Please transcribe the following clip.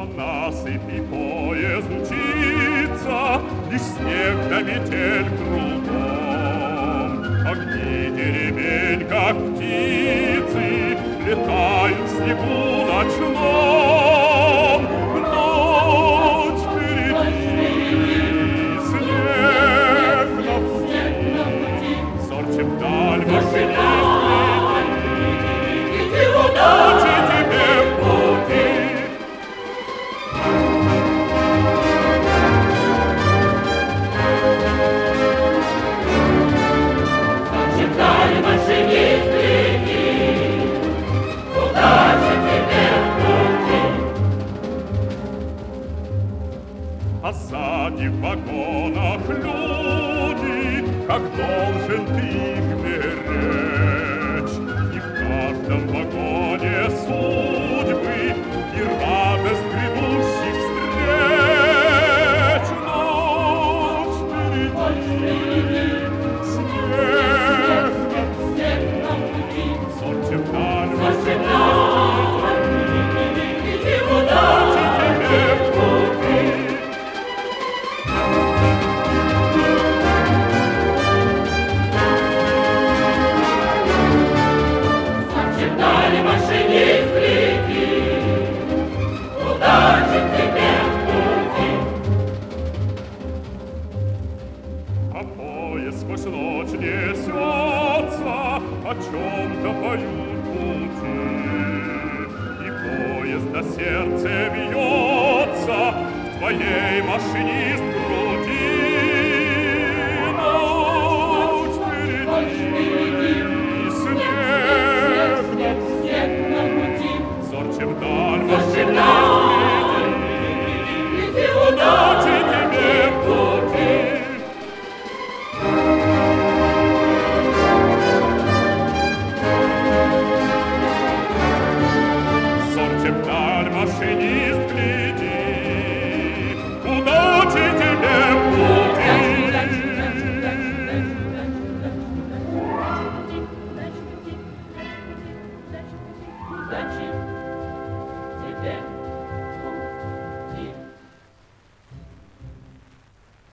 по насыпи поезд мчится, лишь снег да метель кругом. Огни деревень, как птицы, летают в снегу ночном. Ночь впереди, снег на пути, зорче вдаль машинист летит. Иди удачи тебе в пути. Зорче вдаль машинист летит. Удачи тебе в пути. А сзади в вагонах люди, как должен ты их беречь. И в каждом вагоне судьбы и радость грядущих встреч. Ночь впереди, снег На пути, зорче вдаль, зорче вдаль, иди удачи тебе в пути. Зорче вдаль машинист летит. Удачи тебе в пути. А поезд сквозь ночь несется, о чем-то поют пути. И поезд на сердце бьется, в твоей машинист